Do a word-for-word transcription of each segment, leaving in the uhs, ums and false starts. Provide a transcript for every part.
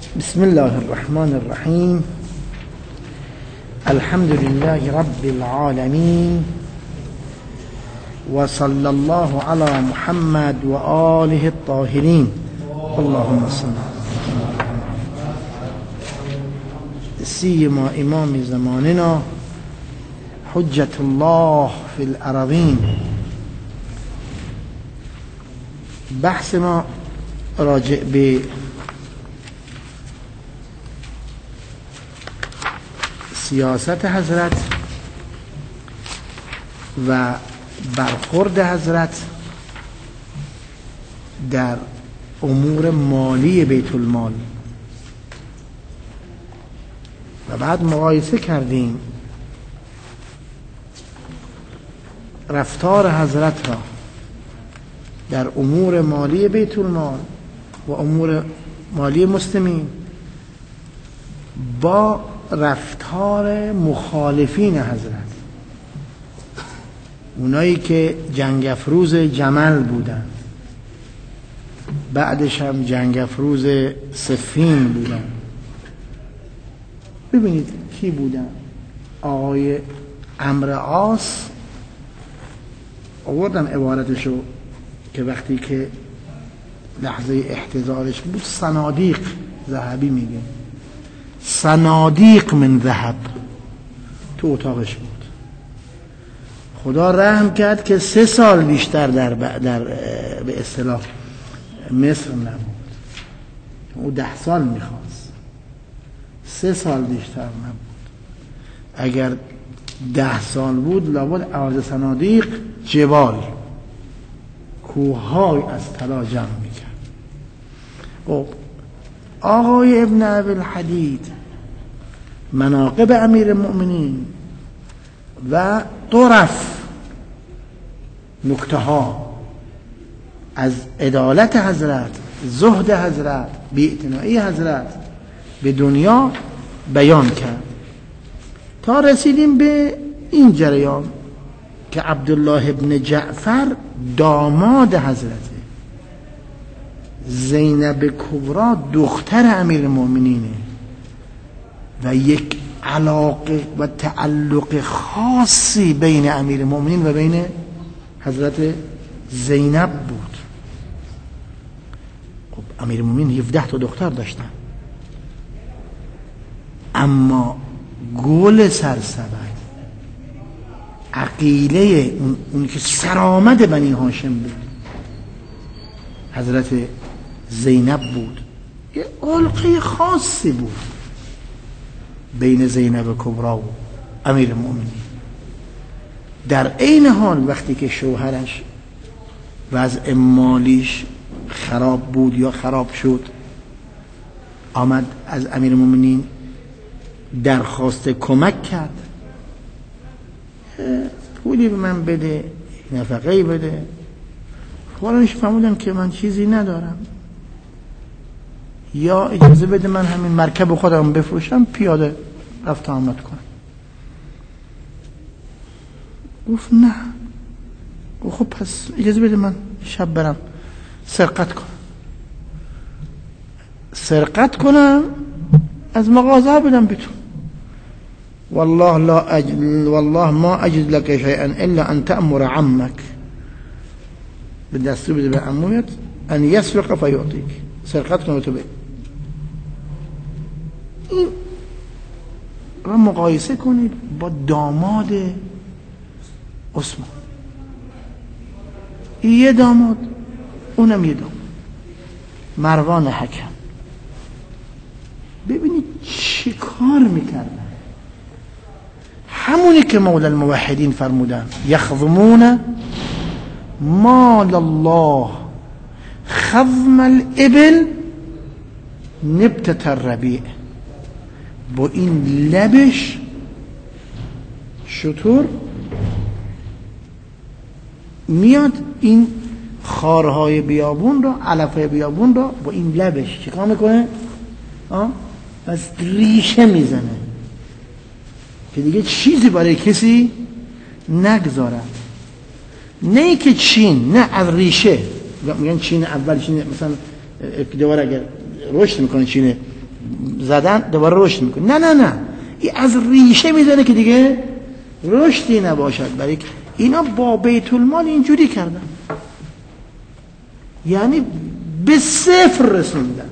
بسم الله الرحمن الرحيم. الحمد لله رب العالمين، وصلى الله على محمد وآله الطاهرين. اللهم صل سيما إمام زماننا حجة الله في الأراضين. بحث ما راجع به سیاست حضرت و برخورد حضرت در امور مالی بیت المال و بعد مقایسه کردیم رفتار حضرت را در امور مالی بیت المال و امور مالی مسلمین با رفتار مخالفین حضرت، اونایی که جنگ افروز جمل بودن، بعدش هم جنگ افروز صفین بودن. ببینید کی بودن؟ آقای عمرو عاص، آوردم عبارتشو که وقتی که لحظه احتضارش بود صنادیق، ذهبی میگه صنادیق من ذهب تو اتاقش بود. خدا رحم کرد که سه سال بیشتر در, در به اصطلاح مصر نبود. او ده سال میخواست، سه سال بیشتر نبود. اگر ده سال بود لابد عوض صنادیق جبال، کوههای از طلا جمع میکرد. خب آقای ابن ابی الحدید مناقب امیر المؤمنین و طرف نکته ها از عدالت حضرت، زهد حضرت، بی‌اعتنایی حضرت به دنیا بیان کرد تا رسیدیم به این جریان که عبدالله ابن جعفر داماد حضرته، زینب کبرا دختر امیر المؤمنینه و یک علاقه و تعلق خاصی بین امیر المؤمنین و بین حضرت زینب بود. خب امیر المؤمنین هفده تا دختر داشتن، اما گل سرسبد عقیله اون, اون که سرآمد بنی هاشم بود حضرت زینب بود. یه علقه خاصی بود بین زینب کبرا و امیر المؤمنین. در عین حال وقتی که شوهرش وضع مالیش خراب بود یا خراب شد، آمد از امیر المؤمنین درخواست کمک کرد، پولی به من بده، نفقه‌ای بده. فلانش فرمودن که من چیزی ندارم، یا اجازه بده من همین مرکب خودم بفروشم پیاده رفت آمد کنم. گفت نه. گفت خب پس اجازه بده من شب برم سرقت کنم، سرقت کنم از مغازه بدم بتون. والله لا أجل والله ما أجد لك شيئا إلا أن تأمر عمك، بدي أستبد بعمويت أن يسرق فيعطيك، سرقتكم وتبع. این را مقایسه کنید با داماد عثمان، یه داماد اونم یه داماد، مروان حکم. ببینید چی کار میکردن. همونی که مولا الموحدین فرمودن یخضمون مال الله خضم الابل نبتة الربیع. با این لبش شطور میاد این خارهای بیابون را، علفهای بیابون را با این لبش چیکار میکنه؟ آه؟ از ریشه میزنه که دیگه چیزی برای کسی نگذارن. نه که چین، نه از ریشه. میگن چین اول، چین مثلا دوباره اگر رشد میکنه چین زدن دوباره رشد میکنه. نه نه نه، این از ریشه میزنه که دیگه رشدی نباشد. برای اینا با بیت المال اینجوری کردن، یعنی به صفر رسوندن.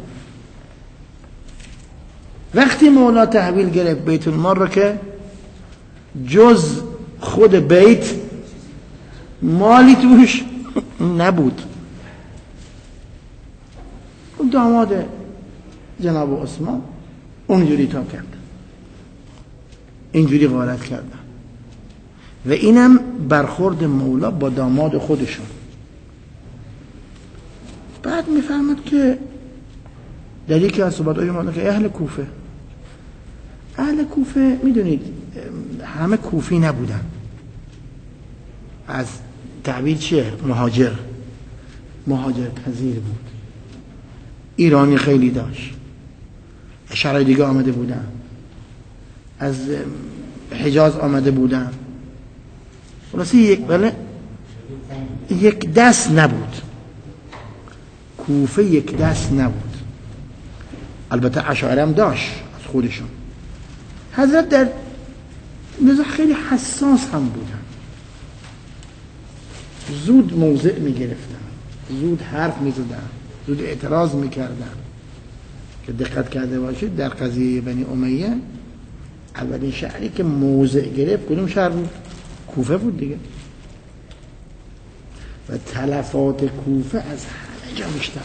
وقتی مولا تحویل گرفت بیت المال رو که جز خود بیت مالی توش نبود. داماد جناب عثمان اونجوری تا کرد، اینجوری غارت کردن. و اینم برخورد مولا با داماد خودشون. بعد میفهمد که در یکی از صحبت‌های مولا که اهل کوفه اهل کوفه میدونید همه کوفی نبودن، از تعبیر چیه؟ مهاجر مهاجر پذیر بود. ایرانی خیلی داشت، شرای دیگه آمده بودن، از حجاز آمده بودن. خلاصی یک بله یک دست نبود، کوفه یک دست نبود. البته اشاعره هم داشت از خودشون. حضرت در لذا خیلی حساس هم بودن، زود موضع می گرفتن، زود حرف می زدن، زود اعتراض می کردن. که دقت کرده باشید در قضیه بنی امیه اولین شهری که موضع گرفت کدوم شهر بود؟ کوفه بود دیگه. و تلفات کوفه از همه جا بیشتر،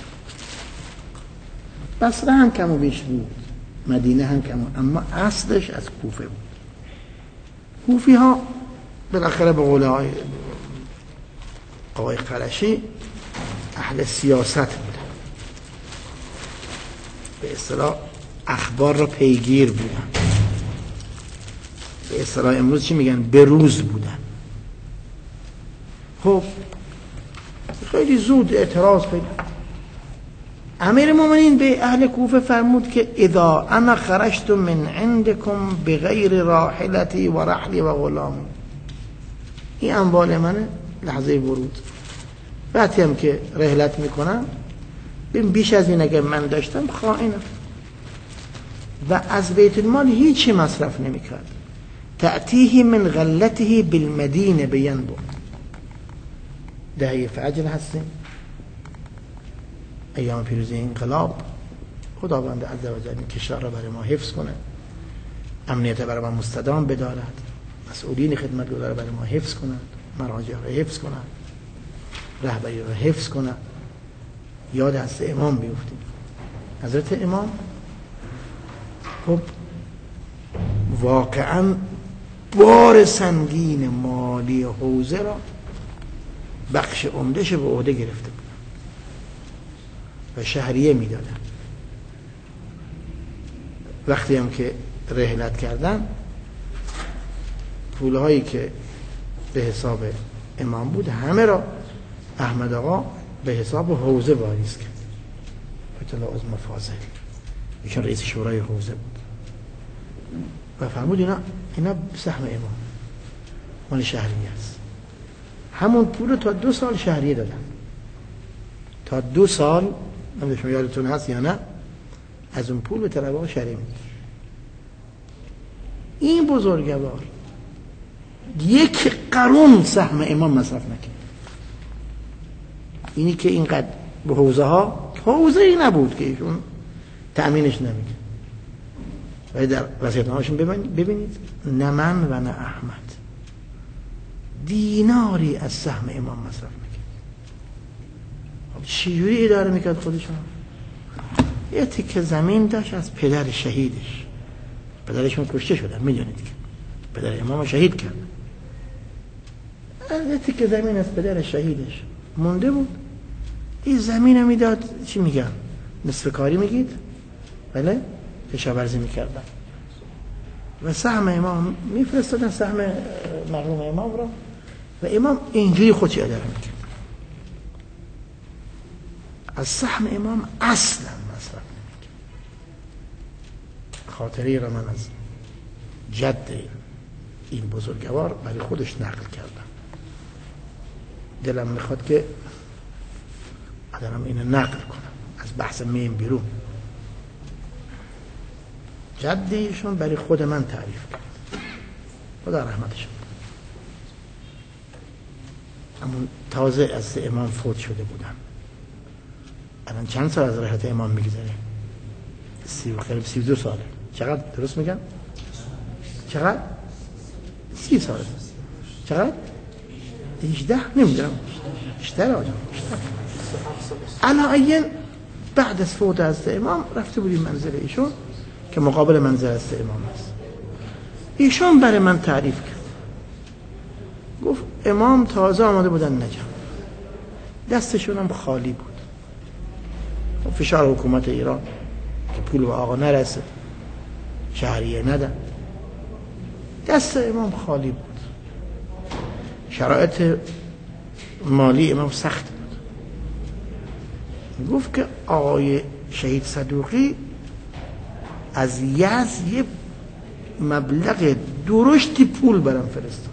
بصره هم کم و بیش بود، مدینه هم کم و، اما اصلش از کوفه بود. کوفی ها بالاخره به قول آقای آقای قرشی اهل سیاست بودن، به اصطلاح اخبار را پیگیر بودن، به اصطلاح امروز چی میگن؟ به روز بودن. خب خیلی زود اعتراض پیدا. امیر مومنین به اهل کوفه فرمود که اذا انا خرجت من عندكم بغیر راحلتی و رحلی و غلامی، این اموال منه لحظه ورود، وقتی هم که رحلت میکنم بیش از این اگر من داشتم خائنم. و از بیت المال هیچی مصرف نمیکرد. تأتیه من غلته بالمدینه بینبو. دهه فجر هستیم، ایام پیروزی انقلاب. خداوند عزوجل این کشور را برای ما حفظ کنه، امنیت برای ما مستدام بدارد، مسئولین خدمتگزار را برای ما حفظ کنند، مراجع را حفظ کنند، رهبری را حفظ کنند. یاد از امام بیفتیم. حضرت امام خب واقعا بار سنگین مالی حوزه را بخش عمده‌اش به عهده گرفته بود و شهریه میدادن. وقتی هم که رحلت کردن پولهایی که به حساب امام بود همه را احمد آقا به حساب حوزه واریز کرد. فتح عظم فاضل ایشون رئیس شورای حوزه بود و فرمود اینا اینا سهم امام مال شهریه است. همون پول تا دو سال شهریه دادن، تا دو سال. نمیدونم شما یادتون هست یا نه، از اون پول به طلبه شهریه میدید. این بزرگوار یک قرون سهم امام مصرف نکرد. اینی که اینقدر به حوزه ها، حوزه ای نبود که ایشون تأمینش نمیده. ولی در وصیت‌نامه‌شون ببینید نه من و نه احمد دیناری از سهم امام مصرف نکرد. چجوری اداره میکرد خودشون؟ یه تیکه زمین داشت از پدر شهیدش، پدرشون کشته شدن میدونید که پدر امام شهید کرد. یه تیکه زمین از پدر شهیدش مونده بود، این زمین رو میداد چی میگن؟ نصف کاری میگید؟ بله؟ کشاورزی میکردن و سهم امام میفرستادن، سهم مرحوم امام را، و امام اینجوری خودش اداره میکرد. از سهم امام اصلا مصرف نمیکرد. خاطره را من از جد این بزرگوار برای خودش نقل کردم. دلم میخواد که آدم اینو نقل کنم از بحث میم بیرون. جد ایشون برای خود من تعریف کرد، خدا رحمتش. اما تازه از امام فوت شده بودم. الان چند سال از رحلت امام میگذره؟ سی و قریب سی و دو ساله. چقدر درست میگم؟ چقدر؟ سی ساله. چقدر؟ هجده نمیدونم. بیشتر آجام بیشتر. علاین بعد از فوت از امام رفته بودیم منزل ایشون که مقابل منزل از امام است. ایشون برای من تعریف کرد، گفت امام تازه آمده بودن نجف، دستشون هم خالی بود، فشار حکومت ایران که پول به آقا نرسه، شهریه ندن، دست امام خالی بود، شرایط مالی امام سخت بود. گفت که آقای شهید صدوقی از یزد یه مبلغ درشتی پول برام فرستاد.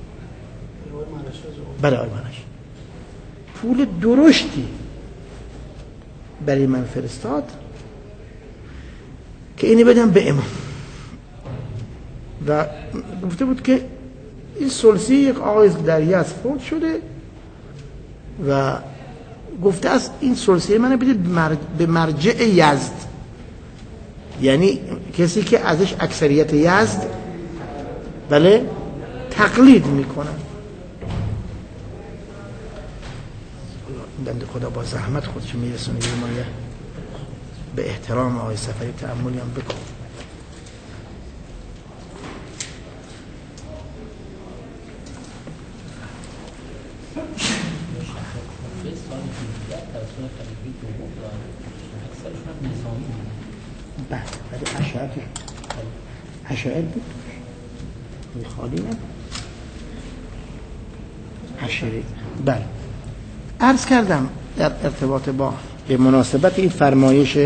برای آرمانش پول درشتی برای من فرستاد که اینی بدم به امام، و گفته بود که این سلسی یک آقای در یزد فوت شده و گفته است این سلسیه منو بدید به مرجع یزد، یعنی کسی که ازش اکثریت یزد بله تقلید میکنن. بنده خدا با زحمت خودش میرسونه یه مایه به احترام آقای سفری تأملی هم بکن. بعد بعد اشعار اشعار بود خالی نبود اشعاری. بله عرض کردم در ارتباط با به مناسبت این فرمایش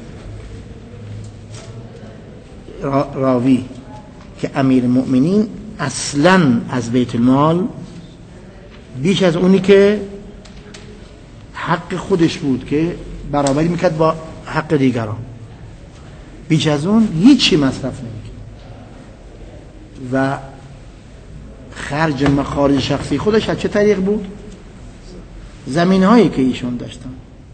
را راوی که امیر المؤمنین اصلا از بیت المال بیش از اونی که حق خودش بود که برابری میکرد با حق دیگران، بیش از اون هیچی مصرف نمیکرد و خرج مخارج شخصی خودش از چه طریق بود؟ زمین هایی که ایشون داشتن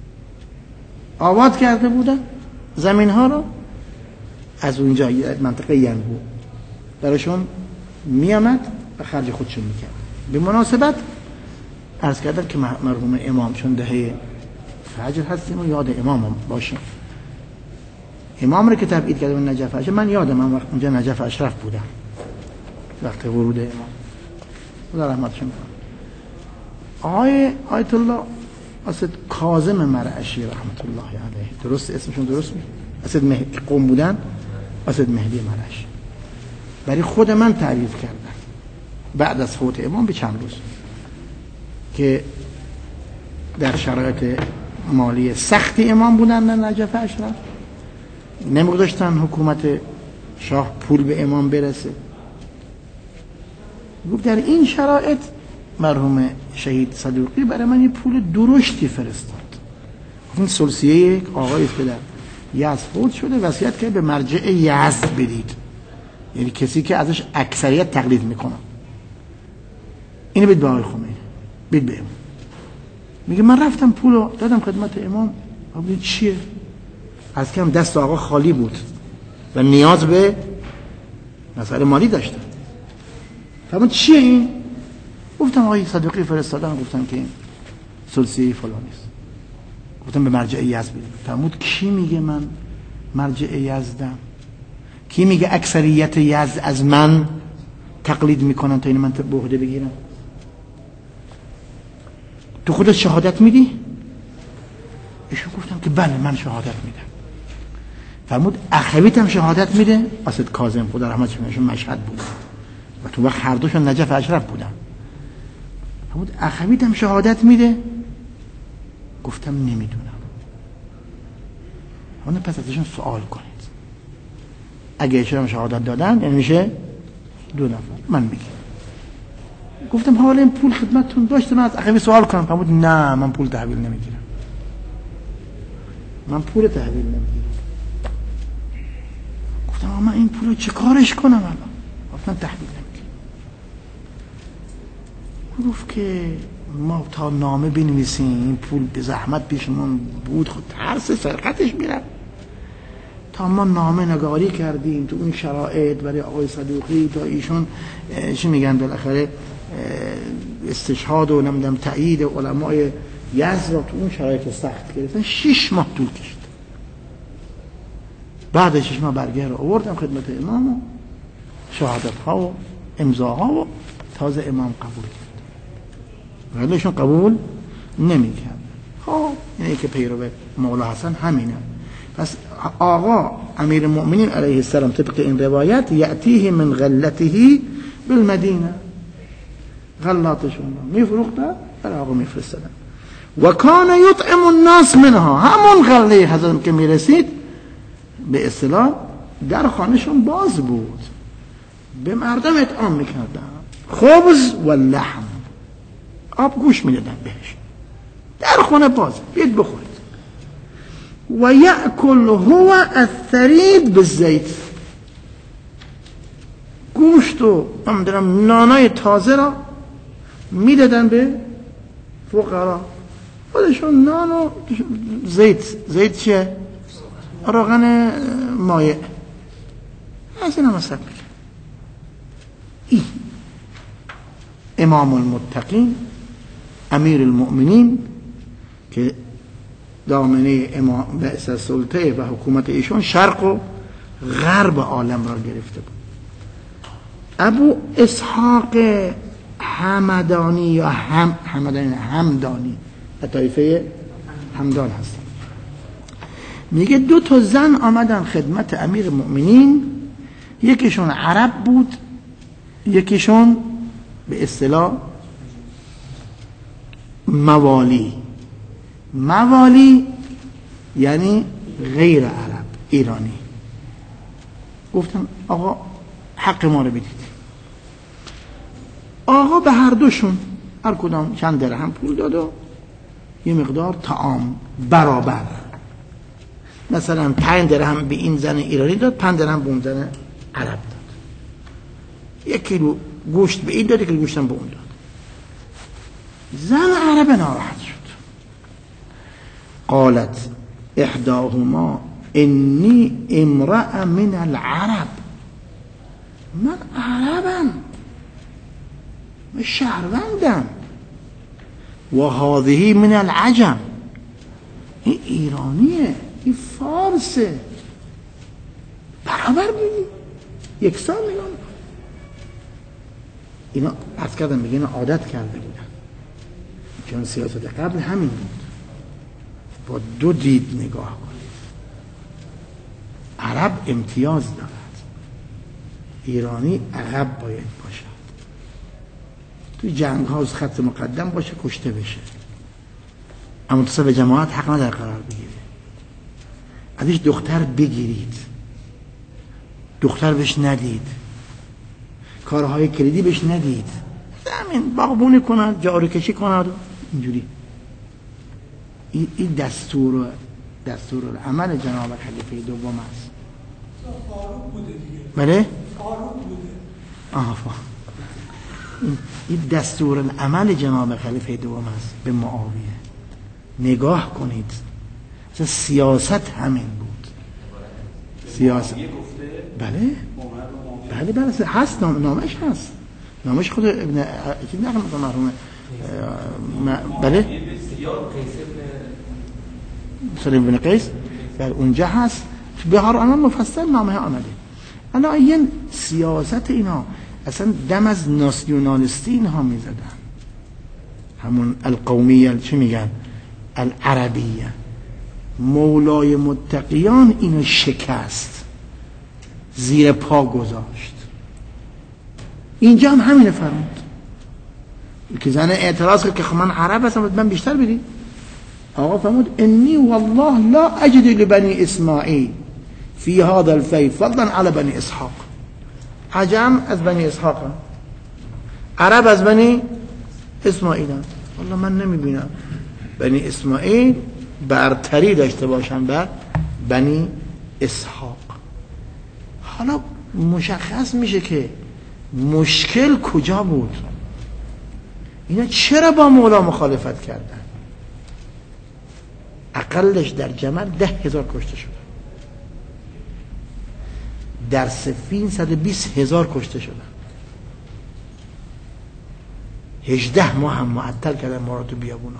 آباد کرده بودن، زمین ها رو از اونجا منطقه ینبو براشون میامد و خرج خودشون میکرد. به مناسبت عرض کردم که مرحوم امام چون دهه فجر هستیم و یاد امام هم باشیم، امام رو که تبعید کرده به نجف اشرف، من یادم من وقت اونجا نجف اشرف بودم وقت ورود امام، خدا رحمتشون کنه. آقای آیت الله اسد کاظم مرعشی رحمت الله علیه، درست اسمشون درست می؟ اسد مهدی قوم بودن، اسد مهدی مرعشی برای خود من تعریف کردن بعد از فوت امام به چند روز که در شرایط مالی سختی امام بودن در نجف اشرف، نمی‌گذاشتن حکومت شاه پول به امام برسه. گفت در این شرایط مرحوم شهید صدوقی برای من یه پول درشتی فرستاد. این سلسیه یک آقایی که در یزد فوت شده وصیت کرد به مرجع یزد بدید، یعنی کسی که ازش اکثریت تقلید میکنه، اینو بید به آقای خمینی، بید به امام. میگه من رفتم پولو دادم خدمت امام، آقا چیه؟ از کم دست آقا خالی بود و نیاز به مسئله مالی داشتن. فرمود چیه این؟ گفتم آقای صدوقی فرستادن، گفتم که این سلسیه فلانیست، گفتم به مرجع یزد بدید. فرمود کی میگه من مرجع یزدم؟ کی میگه اکثریت یزد از من تقلید میکنن تا این من به عهده بگیرم؟ تو خودت شهادت میدی؟ ایشون گفتم که بله من شهادت میدم. فرمود اخویت هم شهادت میده؟ اسد کاظم خدا رحمتش کنه مشهد بود و تو وقت هر دوشون نجف اشرف بودن. فرمود اخویت هم شهادت میده؟ گفتم نمیدونم. اون پس ازشون سوال کنید، اگه ایشون شهادت دادن یعنی میشه دو نفر. من میگم گفتم حالا این پول خدمتتون داشته من از اخوی سوال کنم؟ فرمود نه من پول تحویل نمیگیرم، من پول تحویل نمیگیرم. گفتم آقا من این پول رو چه کارش کنم الان؟ گفتن تحویل نمیدیم. گفت که ما تا نامه بنویسیم این پول به زحمت پیشمون بود، خود ترس سرقتش میره، تا ما نامه نگاری کردیم تو اون شرایط برای آقای صدوقی تا ایشون چی میگن بالاخره استشهاد و نمیدونم تایید علمای یزد را تو اون شرایط سخت گرفتن. شش ماه طول کشید. بعد شش ماه برگه رو آوردم خدمت امام و شهادت ها و امضاها و تازه امام قبول کرد. ولی ایشون قبول نمیکرد. خب اینه که پیرو مولا حسن همینه. پس آقا امیر المؤمنین علیه السلام طبق این روایت یأتیه من غلته بالمدینه، غلاتشون رو میفروختن برای آقا میفرستدن. و کان یطعم الناس منها، همون غله حضرت که میرسید به اصطلاح در خانهشون باز بود، به مردم اطعام میکردن، خبز و لحم، آب گوش میدادن بهش، در خانه باز، بیاید بخورید. و یأکل هو الثرید بالزیت، گوشت و نانای تازه را میدادن به فقرا، خودشون نان و زیت. زیت چیه؟ روغن مایع. از این هم مصرف میکن. این امام المتقین امیر المؤمنین که دامنه امام بعث سلطه و حکومت ایشون شرق و غرب عالم را گرفته بود. ابو اسحاق همدانی یا هم همدانی همدانی طایفه همدان هست، میگه دو تا زن آمدن خدمت امیر المؤمنین، یکیشون عرب بود، یکیشون به اصطلاح موالی. موالی یعنی غیر عرب، ایرانی. گفتن آقا حق ما رو بدید. آقا به هر دوشون هر کدام چند درهم پول داد و یه مقدار طعام برابر، مثلا پنج درهم به این زن ایرانی داد، پنج درهم به اون زن عرب داد، یک کیلو گوشت به این داد، یک کیلو گوشتم به اون داد. زن عرب ناراحت شد. قالت احداهما انی امرأ من العرب، من عربم، من شهروندم، و هذه من العجم، این ایرانیه، این فارسه، برابر بودی، یک سال نگاه میکن. اینا عرض کردم میگه اینا عادت کرده بودن، چون سیاست قبل همین بود، با دو دید نگاه کنید. عرب امتیاز دارد، ایرانی عقب باید باشد، توی جنگ ها از خط مقدم باشه، کشته بشه، اما تو به جماعت حق نداره قرار بگیره. ازش دختر بگیرید، دختر بهش ندید، کارهای کلیدی بهش ندید، همین باغبونی کند، جارو کشی کند، اینجوری. این دستور دستور عمل جناب خلیفه دوم است. فاروق بوده دیگه. بله؟ فاروق بوده. آها فا. این دستور عمل جناب خلیفه دوم است به معاویه. نگاه کنید، سیاست همین بود. سیاست. بله؟ بله بله هست، نامش هست، نامش خود ابن چی نقل میکنه مرحوم. بله؟ سلیم بن قیس در اونجا هست، به هر آن مفصل نامه آمده. الا این سیاست اینا اصلا دم از ناسیونالیستی اینها میزدن، همون القومیه چی میگن، العربیه. مولای متقیان اینو شکست، زیر پا گذاشت. اینجا هم همینه فرمود که زن اعتراض کرد که خب من عرب هستم، من بیشتر بدید. آقا فرمود انی والله لا اجد لبنی اسماعیل فی هذا الفی فضلا علی بنی اسحاق. عجم از بنی اسحاق، عرب از بنی اسماعیل. والله من نمیبینم بنی اسماعیل برتری داشته باشن بر بنی اسحاق. حالا مشخص میشه که مشکل کجا بود. اینا چرا با مولا مخالفت کردن؟ اقلش در جمل ده هزار کشته شدن، در صفین صد و بیست هزار کشته شدن، هجده ماه هم معطل کردن ما را تو بیابونا.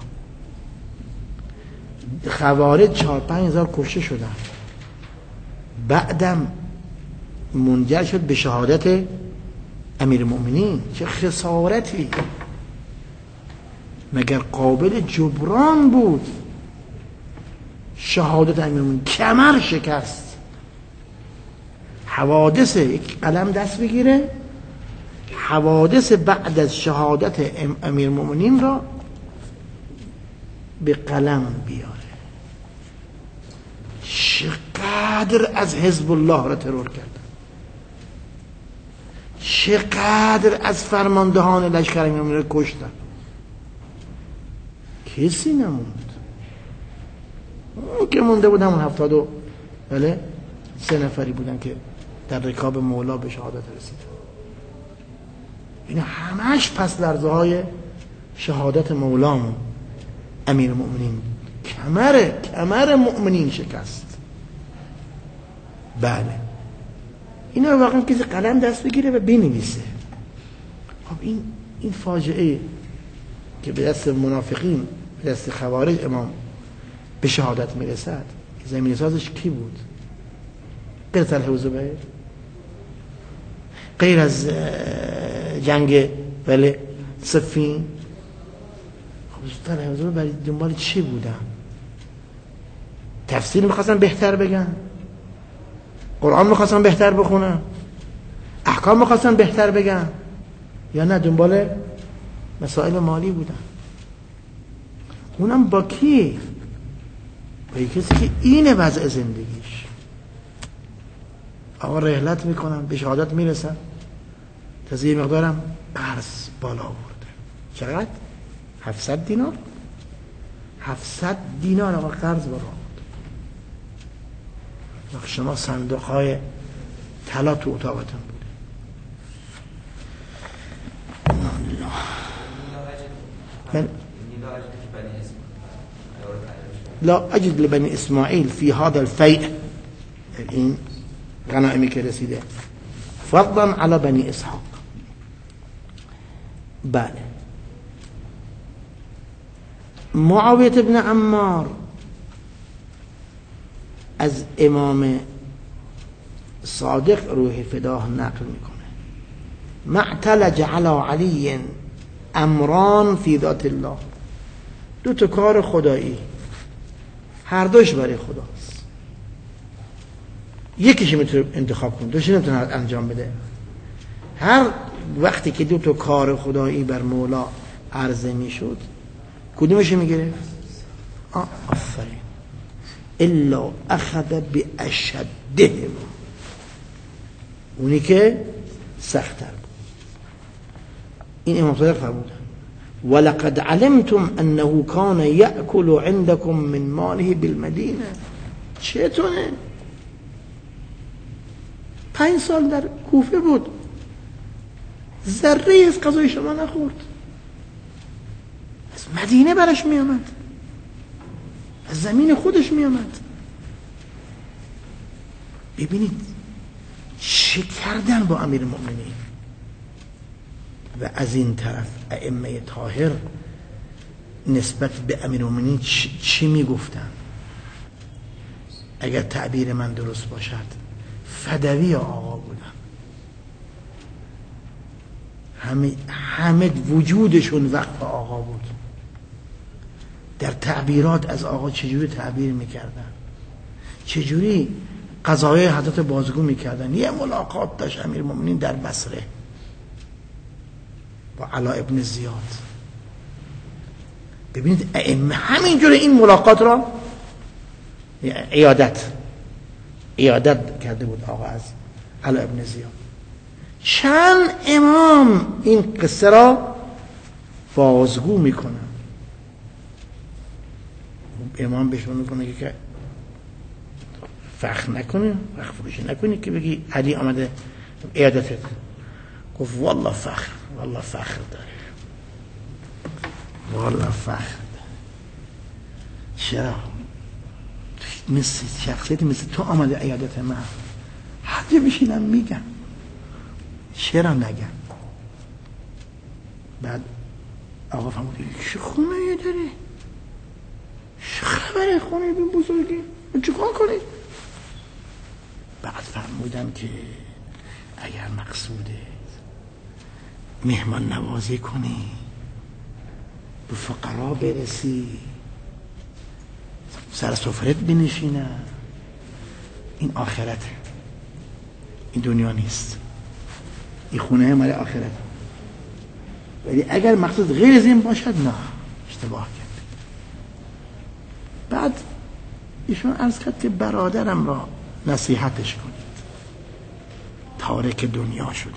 خوارج چهار پنج هزار کشته شدن، بعدم منجر شد به شهادت امیر المؤمنین. چه خسارتی! مگر قابل جبران بود شهادت امیر المؤمنین؟ کمر شکست. حوادث یک قلم دست بگیره، حوادث بعد از شهادت امیر المؤمنین را به قلم بیاره. چقدر از حزب الله را ترور کردن، چقدر از فرماندهان لشکر امیر المؤمنین را کشتن. کسی نموند. اون که مونده بود همون هفتاد و بله سه نفری بودن که در رکاب مولا به شهادت رسید. این همش پس لرزه های شهادت مولامون امیر المؤمنین. کمر کمر مؤمنین شکست. بله اینا رو واقعا کسی قلم دست بگیره و بنویسه. خب این این فاجعه که به دست منافقین، به دست خوارج امام به شهادت میرسد، زمین سازش کی بود؟ غیر طلحه و زبیر؟ غیر از جنگ ولی صفین؟ خب طلحه و زبیر برای دنبال چی بودن؟ تفسیر میخواستن بهتر بگن، قرآن میخواستن بهتر بخونن، احکام میخواستن بهتر بگن، یا نه دنبال مسائل مالی بودن؟ اونم با کی؟ با یک کسی که اینه وضع زندگیش. آقا رحلت میکنن، به شهادت میرسن، تازه یه مقدارم قرض بالا آورده. چقدر؟ هفتصد دینار؟ هفتصد دینار آقا قرض بالا آورده. وقت شما صندوق های طلا تو اتاقتون بوده. من لا أجد لبني إسماعيل في هذا الفيء این غنائمی که رسیده فضلا على بني اسحاق. بله معاویه بن عمار از امام صادق روح فداه نقل میکنه: معتلج على علی امران فی ذات الله. دو تا کار خدایی، هر دوش برای خداست. یکیش میتونه انتخاب کنه، دوش نمیتونه انجام بده. هر وقتی که دو تا کار خدایی بر مولا عرضه میشد، کدومش میگیره؟ آفرین. الا اخذ باشدهم، اونی که سخت‌تر بود. این امام صادق فرمودن: ولقد علمتم انه كان يأكل عندكم من ماله بالمدینه. چطوره؟ پنج سال در کوفه بود، ذره از غذای شما نخورد، از مدینه برش می آمد، از زمین خودش می آمد. ببینید چه کردن با امیر المؤمنین. و از این طرف ائمه طاهر نسبت به امیر المؤمنین چی می گفتن؟ اگر تعبیر من درست باشد فدوی آقا بودن. همه همه وجودشون وقف آقا بود. در تعبیرات از آقا چجوری تعبیر میکردن، چجوری قضایای حضرت بازگو میکردن. یه ملاقات داشت امیر المؤمنین در بصره با علا ابن زیاد. ببینید ائمه همینجوری این ملاقات را عیادت عیادت کرده بود آقا از علا ابن زیاد. چند امام این قصه را بازگو میکنن. امام بهشون میکنه که فخر نکنی، فخر فروشی نکنی که بگی علی آمده عیادتت. گفت والله فخر، والله فخر داره، والله فخر داره. چرا؟ مثل شخصیتی مثل تو آمده عیادت من، هر جا بشینم میگم، چرا نگم؟ بعد آقا فهمید چه خونه داری؟ چه خبره خونه بین بزرگی؟ چه کار کنی؟ بعد فهمیدم که اگر مقصوده مهمان نوازی کنی، به فقرا برسی، سر سفرت بنشینه، این آخرته، این دنیا نیست، این خونه مال آخرت. ولی اگر مقصود غیر از این باشد نه، اشتباه کرد. بعد ایشون عرض کرد که برادرم را نصیحتش کنید، تارک دنیا شده،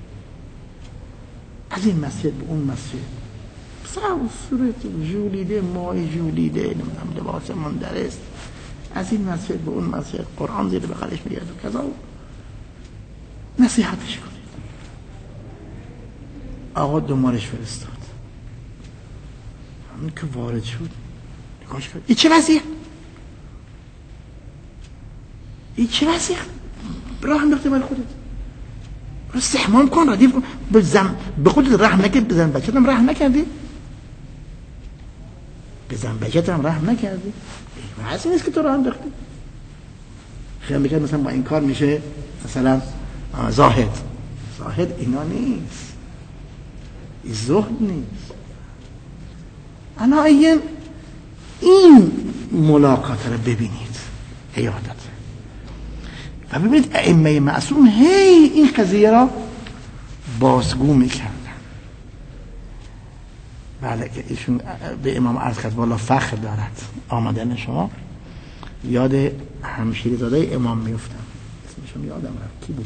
از این مسجد به اون مسجد، سر صورت جولیده، مای جولیده، نمیدونم لباس مندرس، از این مسجد به اون مسجد، قرآن زیر بغلش میگرد و کذا، نصیحتش کنید. آقا دنبالش فرستاد. همین که وارد شد نگاهش کرد، این چه وضعیه؟ این چه وضعیه؟ راه انداخته برای خودت، رو استحمام کن، ردیف کن، به, زم... به خودت رحم نکرد، به زن بچت هم رحم نکردی؟ به زن بچت هم رحم نکردی؟ وضعی نیست که تو راه انداختی. خیلی میکرد مثلا با این کار میشه مثلا زاهد. زاهد اینا نیست، این زهد نیست. انا این این ملاقات رو ببینید، عیادت و ببینید ائمه معصوم هی این قضیه را بازگو میکردن. بله که ایشون به امام عرض کرد والا فخر دارد آمدن شما. یاد همشیری زاده امام میفتم، اسمشون یادم رفت، کی بود؟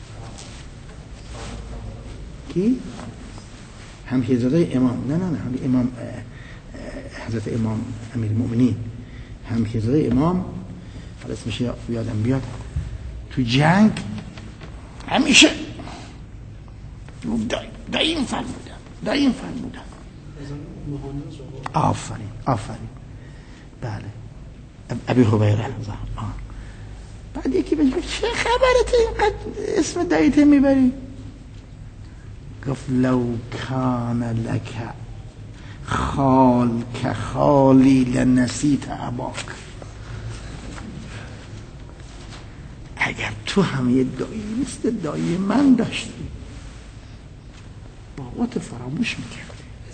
کی؟ همشیری زاده امام، نه نه نه هم امام حضرت امام امیر المؤمنین، همشیری زاده امام، حالا اسمش یادم بیاد، تو جنگ همیشه دایم فرمودن دایم فرمودن آفرین آفرین بله ابی هبیره. بعد یکی بهش گفت چه خبرته اینقدر اسم دایته میبری؟ گفت لو کان لک خال که خالی لنسیت اباک. اگر تو هم یه دایی مثل دایی من داشتی بابات فراموش میکردی.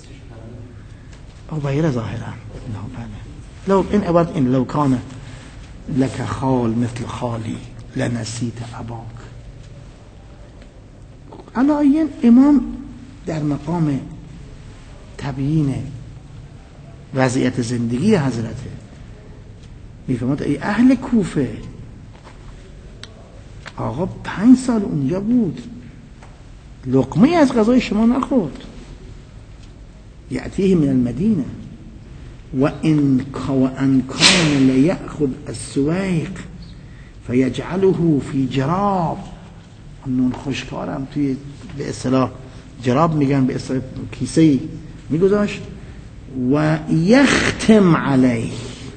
او بایر ظاهرا لو این عبارت این لو کان لک خال مثل خالی لنسیت اباک. علایین امام در مقام تبیین وضعیت زندگی حضرته میفهمد ای اهل کوفه، آقا پنج سال اونجا بود، لقمه از غذای شما نخورد. یأتیه من المدینه و ان کان لیأخذ السویق فیجعله فی جراب. نون خشکارم توی به اصطلاح جراب میگن، به اصطلاح کیسه‌ای میگذاشت و یختم علیه،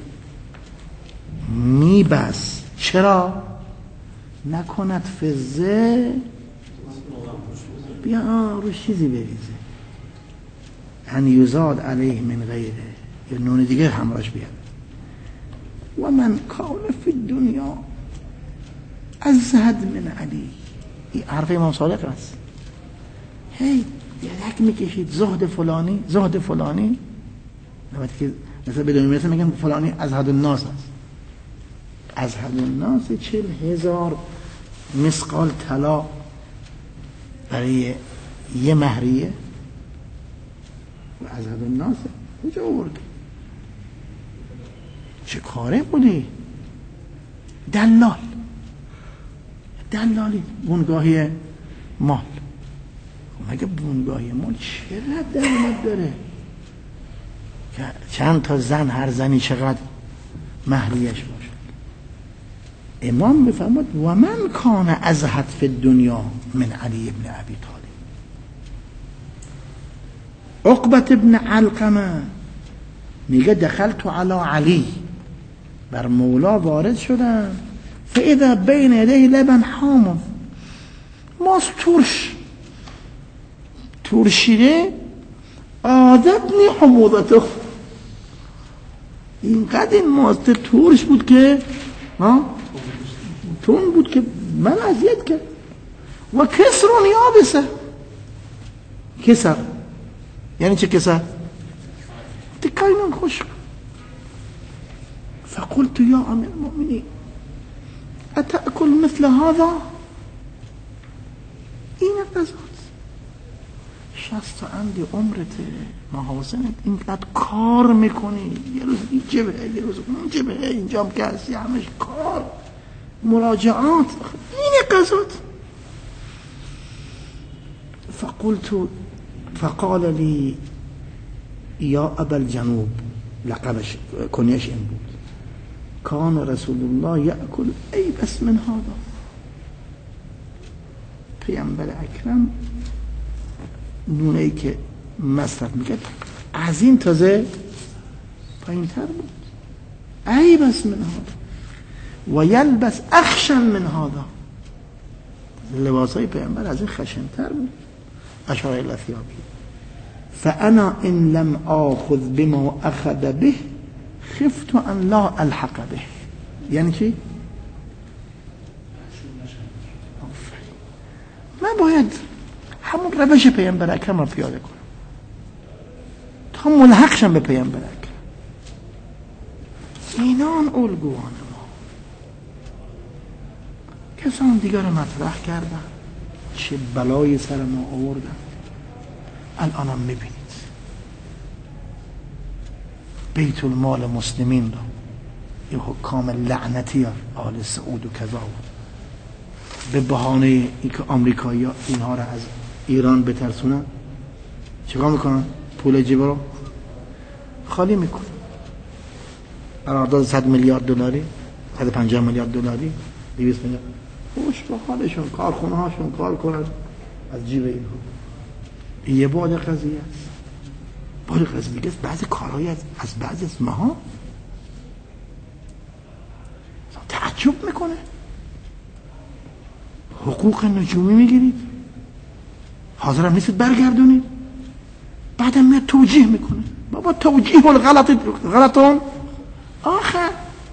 میبس. چرا؟ نکند فزه بیا روش چیزی بریزه، ان یزاد علیه من غیره، یا نون دیگه همراهش بیاد. و من کان فی الدنیا ازهد من علی. این حرف امام صادق است. هی یدک میکشید زهد فلانی زهد فلانی، البته که مثلا بدون مثلا میگن فلانی ازهد الناس است. ازهد الناس چل هزار مسقال طلا برای یه مهریه و ازهد الناس کجا آورد؟ چه کاره بودی؟ دلال دلالی بونگاهی مال. مگه بونگاهی مال چقدر درآمد داره که چند تا زن، هر زنی چقدر مهریش باشه؟ امام بفرماد و من کان ازهد فی الدنیا من علی ابن ابی طالب. عقبة ابن علقمه میگه دخلت علی علی، بر مولا وارد شدم، فاذا بین یدیه لبن حامض، ماست ترش ترشیده، عادتنی حموضته، اینقدر این ماست ترش بود که ها تون بود که من اذیت کرد. و کسرون یابسه، کسر یعنی چه کسر؟ تکای من خشک. فقلت یا امیر المؤمنین اتأکل مثل هذا؟ این غذاست شست اندی عمرت محاسنت اینقدر کار میکنی، یه روز این جبهه یه روز اون جبهه، اینجام که هستی همش کار مراجعات، این غذات. فقلت فقال لی یا ابا الجنوب، لقبش کنیش این بود، کان رسول الله یأکل ای بس من هذا. پیامبر اکرم نونه‌ای که مصرف میکرد از این تازه پایین تر بود. ای بس من هذا و یلبس اخشن من هذا، لباسای پیامبر از این خشن تر بود. اشار الی ثیابی. فانا ان لم آخذ بما اخذ به خفت ان لا الحق به. یعنی چی؟ من باید همون روش پیامبر اکرم رو پیاده کنم تا ملحق شم به پیامبر اکرم. اینان الگوان ما. کسان دیگر رو مطرح کردن، چه بلای سر ما آوردن. الان هم میبینید بیت المال مسلمین رو این حکام لعنتی آل سعود و کذا به بهانه اینکه آمریکایی ها اینها رو از ایران بترسونن چیکار میکنن؟ پول جیب رو خالی میکنن. قرارداد صد میلیارد دلاری، صد و پنجاه میلیارد دلاری، دویست میلیارد، خوش به حالشون، کارخونه هاشون کار کنن از جیب اینها. این یه بعد قضیه است. بعد قضیه دیگه است بعضی کارهایی از از بعضی از ماها تعجب میکنه. حقوق نجومی میگیرید، حاضرم نیستید برگردونید، بعدم میاد توجیه میکنه. بابا توجیه الغلط غلطون آخه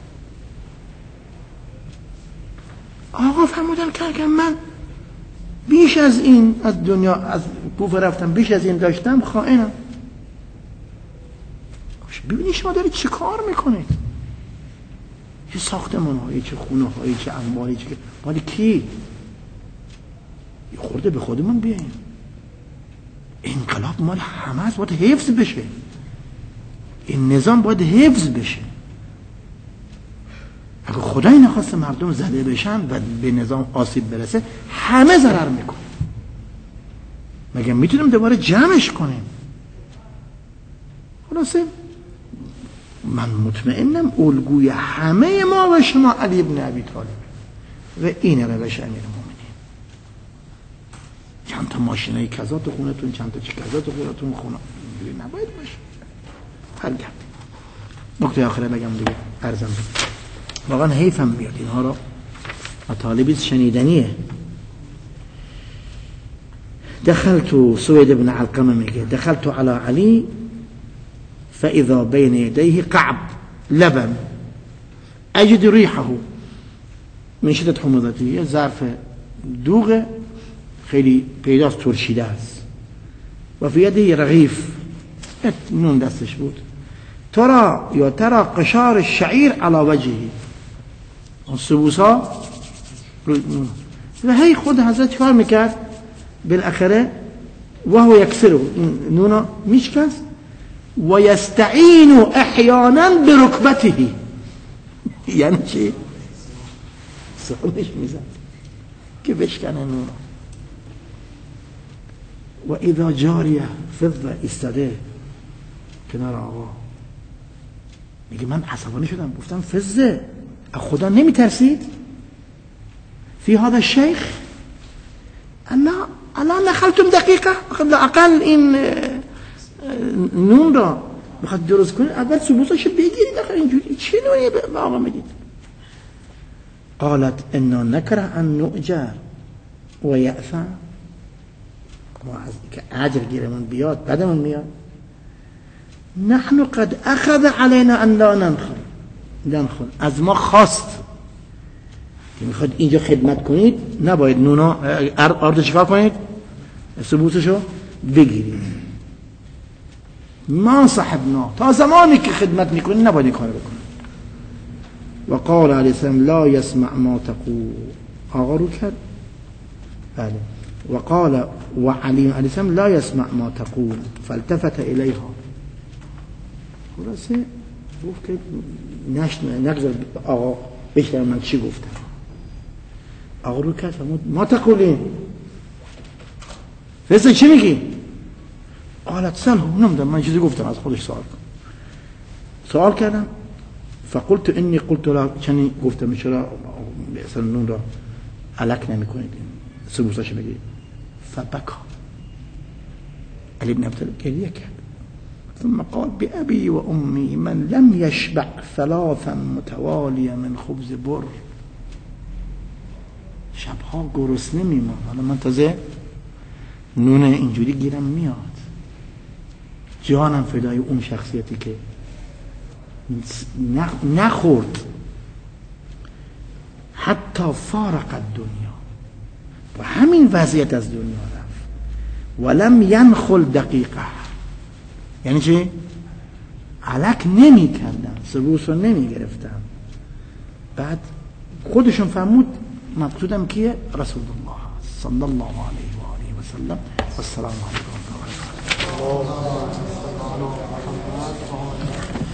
آقا فرمودن که من بیش از این از دنیا از کوفه رفتم، بیش از این داشتم، خائنم. ببینید شما دارید چه کار میکنید؟ چه ساختمان هایی، چه خونه هایی، چه انباری، چه مال کی؟ یه خورده به خودمون بیاییم. انقلاب مال همه است، باید حفظ بشه. این نظام باید حفظ بشه. اگه خدای نخواست مردم زده بشن و به نظام آسیب برسه، همه ضرر میکنه. مگه میتونیم دوباره جمعش کنیم؟ خلاصه من مطمئنم الگوی همه ما و شما علی ابن ابی طالب و این روش امیر المؤمنین. چند تا ماشینای کذا تو خونتون، چند تا چی کذا تو خونتون، خونه اینجوری نباید باشه. هرگاه نکته آخره بگم دیگه ارزم واقعا حیفم میاد اینها رو، مطالبی شنیدنیه. دخلت سوید ابن علقمه میگه دخلت على علی فاذا بين يديه قعب لبن اجد ريحه من شدة حموضته. یه ظرف دوغ خیلی پیداست ترشیده است و فی یده رغیف نون دستش بود. ترى یا ترى قشار الشعير على وجهه، اون سبوسا و هی خود حضرت کار میکرد بالاخره و هو یکسره، نونا میشکست و یستعین احیانا برکبته. یعنی چی؟ سالش میزد که بشکنه نونا. و اذا جاریه فضه ایستاده کنار آقا میگه من عصبانی شدم، گفتم فضه خدا نمیترسید؟ في هذا الشيخ أنا ألا نخلتم دقيقة أقل إن نون را بخواد درست کنید اول سبوسش بگیرید آخر اینجوری چه نوعی به آقا میدید؟ قالت انا نکره ان نؤجر و یأثم ما از که اجر گیرمون بیاد بدمون میاد. نحن قد اخذ علينا ان لا ننخل ننخل از ما خواست که میخواد اینجا خدمت کنید نباید نونا آرد چکار کنید سبوسشو بگیرید. ما صاحبنا تا زمانی که خدمت میکنید نباید این کار بکنید. و قال علیه السلام لا یسمع ما تقول آقا رو کرد بله. و قال و علی علیه السلام لا یسمع ما تقول فالتفت الیها خلاصه گفت که نگذار آقا بشتر من چی گفتم. آقا رو کرد ما تقولین فرسته چی میگی؟ قالت سأله نمدم من چیزی گفتم از خودش سوال کن. سوال کردم فقلت اینی قلت لا چنین گفتم چرا اصلا نون را علک نمی کنید سبوسش بگید. فبکا علی بن ابی طالب گریه کرد. ثم قال بأبي وأمي من لم يشبع ثلاثا متواليا من خبز بر شبها گرسنه میمون. حالا من تازه نون اینجوری گیرم میاد جانم فدای اون شخصیتی که نخورد حتی فارق الدنیا و همین وضعیت از دنیا رفت ولم ینخل دقیقه. یعنی چی؟ علک نمی کردم سبوس رو نمی گرفتم. بعد خودشون فرمود مقصودم کیه؟ رسول الله صلی الله علیه و آله و سلم. السلام علیکم و رحمت الله.